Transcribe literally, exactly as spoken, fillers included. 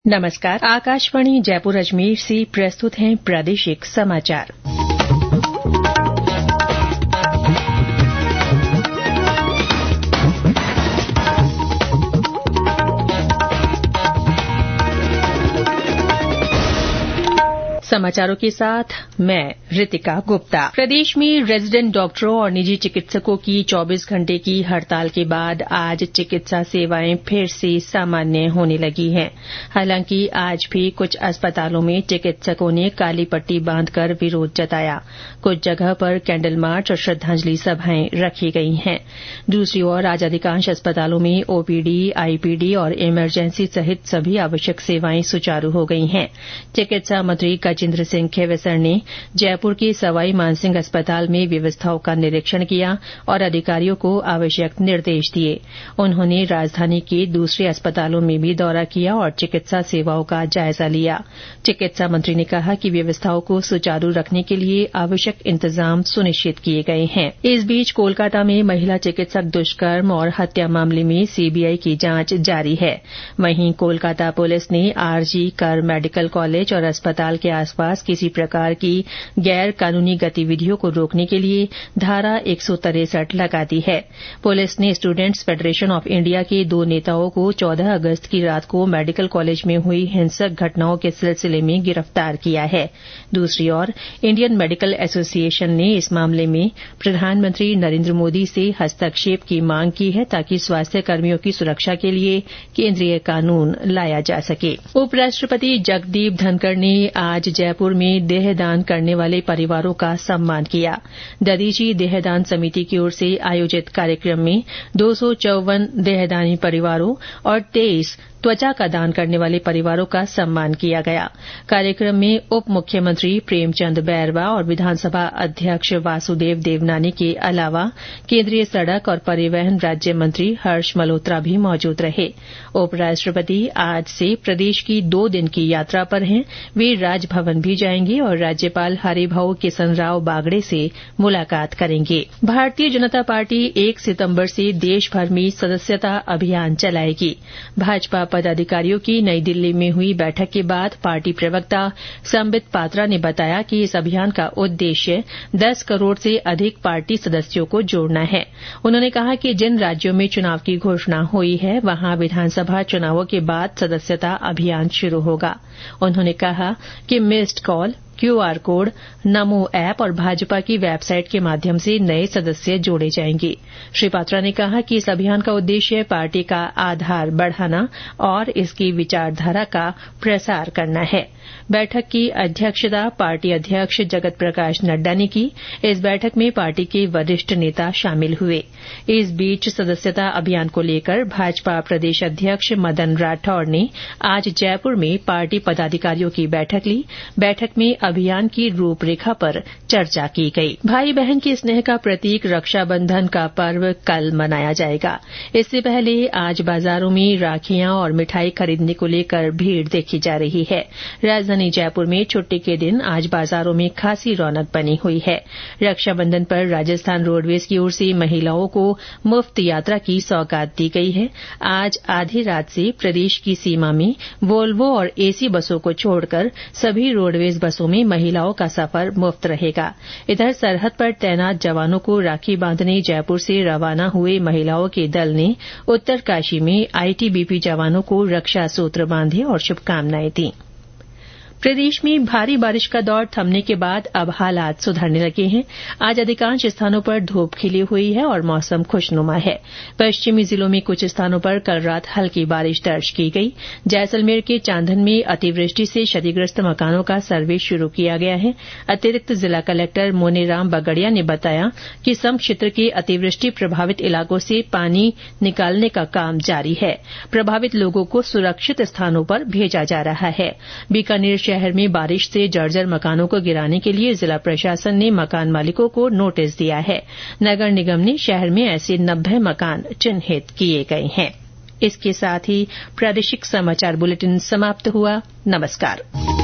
नमस्कार। आकाशवाणी जयपुर अजमेर से प्रस्तुत हैं प्रादेशिक समाचार। समाचारों के साथ मैं रितिका गुप्ता। प्रदेश में रेजिडेंट डॉक्टरों और निजी चिकित्सकों की चौबीस घंटे की हड़ताल के बाद आज चिकित्सा सेवाएं फिर से सामान्य होने लगी हैं। हालांकि आज भी कुछ अस्पतालों में चिकित्सकों ने काली पट्टी बांधकर विरोध जताया। कुछ जगह पर कैंडल मार्च और श्रद्धांजलि सभाएं रखी गई हैं। दूसरी ओर आज अधिकांश अस्पतालों में ओपीडी, आईपीडी और इमरजेंसी सहित सभी आवश्यक सेवाएं सुचारू हो गई हैं। चिकित्सा मंत्री गजेंद्र सिंह खेवसर ने जयपुर के सवाई मानसिंह अस्पताल में व्यवस्थाओं का निरीक्षण किया और अधिकारियों को आवश्यक निर्देश दिए। उन्होंने राजधानी के दूसरे अस्पतालों में भी दौरा किया और चिकित्सा सेवाओं का जायजा लिया। चिकित्सा मंत्री ने कहा कि व्यवस्थाओं को सुचारू रखने के लिए आवश्यक इंतजाम सुनिश्चित किए गए हैं। इस बीच कोलकाता में महिला चिकित्सक दुष्कर्म और हत्या मामले में सीबीआई की जांच जारी है। वहीं कोलकाता पुलिस ने आरजी कर मेडिकल कॉलेज और अस्पताल के आसपास किसी प्रकार की गैर कानूनी गतिविधियों को रोकने के लिए धारा एक सौ तिरसठ लगा दी है। पुलिस ने स्टूडेंट्स फेडरेशन ऑफ इंडिया के दो नेताओं को चौदह अगस्त की रात को मेडिकल कॉलेज में हुई हिंसक घटनाओं के सिलसिले में गिरफ्तार किया है। दूसरी ओर इंडियन मेडिकल एसोसिएशन ने इस मामले में प्रधानमंत्री नरेंद्र मोदी से हस्तक्षेप की मांग की है ताकि स्वास्थ्य कर्मियों की सुरक्षा के लिए केंद्रीय कानून लाया जा सके। उपराष्ट्रपति जगदीप धनखड़ ने आज जयपुर में देहदान करने वाले परिवारों का सम्मान किया। दधीची देहदान समिति की ओर से आयोजित कार्यक्रम में दो सौ चौवन देहदानी परिवारों और तेईस त्वचा का दान करने वाले परिवारों का सम्मान किया गया। कार्यक्रम में उप मुख्यमंत्री प्रेमचंद बैरवा और विधानसभा अध्यक्ष वासुदेव देवनानी के अलावा केंद्रीय सड़क और परिवहन राज्य मंत्री हर्ष मल्होत्रा भी मौजूद रहे। उपराष्ट्रपति आज से प्रदेश की दो दिन की यात्रा पर हैं। वे राजभवन भी जाएंगे और राज्यपाल हरिभाऊ किसनराव बागड़े से मुलाकात करेंगे। भारतीय जनता पार्टी एक सितंबर से देशभर में सदस्यता अभियान चलाएगी। भाजपा पदाधिकारियों की नई दिल्ली में हुई बैठक के बाद पार्टी प्रवक्ता संबित पात्रा ने बताया कि इस अभियान का उद्देश्य दस करोड़ से अधिक पार्टी सदस्यों को जोड़ना है। उन्होंने कहा कि जिन राज्यों में चुनाव की घोषणा हुई है वहां विधानसभा चुनावों के बाद सदस्यता अभियान शुरू होगा। उन्होंने कहा कि missed call, QR code, Namo app और भाजपा की वेबसाइट के माध्यम से नए सदस्य जोड़े जाएंगे। श्री पात्रा ने कहा कि इस अभियान का उद्देश्य पार्टी का आधार बढ़ाना और इसकी विचारधारा का प्रसार करना है। बैठक की अध्यक्षता पार्टी अध्यक्ष जगत प्रकाश नड्डा ने की। इस बैठक में पार्टी के वरिष्ठ नेता शामिल हुए। इस बीच सदस्यता अभियान को लेकर भाजपा प्रदेश अध्यक्ष मदन राठौड़ ने आज जयपुर में पार्टी पदाधिकारियों की बैठक ली। बैठक में अभियान की रूपरेखा पर चर्चा की गई। भाई बहन के स्नेह का प्रतीक रक्षाबंधन का पर्व कल मनाया जाएगा। इससे पहले आज बाजारों में राखियां और मिठाई खरीदने को लेकर भीड़ देखी जा रही है। राजधानी जयपुर में छुट्टी के दिन आज बाजारों में खासी रौनक बनी हुई है। रक्षाबंधन पर राजस्थान रोडवेज की ओर से महिलाओं को मुफ्त यात्रा की सौगात दी गई है। आज आधी रात से प्रदेश की सीमा में वोल्वो और एसी बसों को छोड़कर सभी रोडवेज बसों में महिलाओं का सफर मुफ्त रहेगा। इधर सरहद पर तैनात जवानों को राखी बांधने जयपुर से रवाना हुए महिलाओं के दल ने उत्तरकाशी में आईटीबीपी जवानों को रक्षा सूत्र बांधे और शुभकामनाएं दी। प्रदेश में भारी बारिश का दौर थमने के बाद अब हालात सुधरने लगे हैं। आज अधिकांश स्थानों पर धूप खिली हुई है और मौसम खुशनुमा है। पश्चिमी जिलों में कुछ स्थानों पर कल रात हल्की बारिश दर्ज की गई। जैसलमेर के चांदन में अतिवृष्टि से क्षतिग्रस्त मकानों का सर्वे शुरू किया गया है। अतिरिक्त जिला कलेक्टर मोनेराम बगड़िया ने बताया कि सम क्षेत्र के अतिवृष्टि प्रभावित इलाकों से पानी निकालने का काम जारी है। प्रभावित लोगों को सुरक्षित स्थानों पर भेजा जा रहा है। बीकानेर शहर में बारिश से जर्जर मकानों को गिराने के लिए जिला प्रशासन ने मकान मालिकों को नोटिस दिया है। नगर निगम ने शहर में ऐसे नब्बे मकान चिन्हित किए गए हैं। इसके साथ ही प्रादेशिक समाचार बुलेटिन समाप्त हुआ। नमस्कार।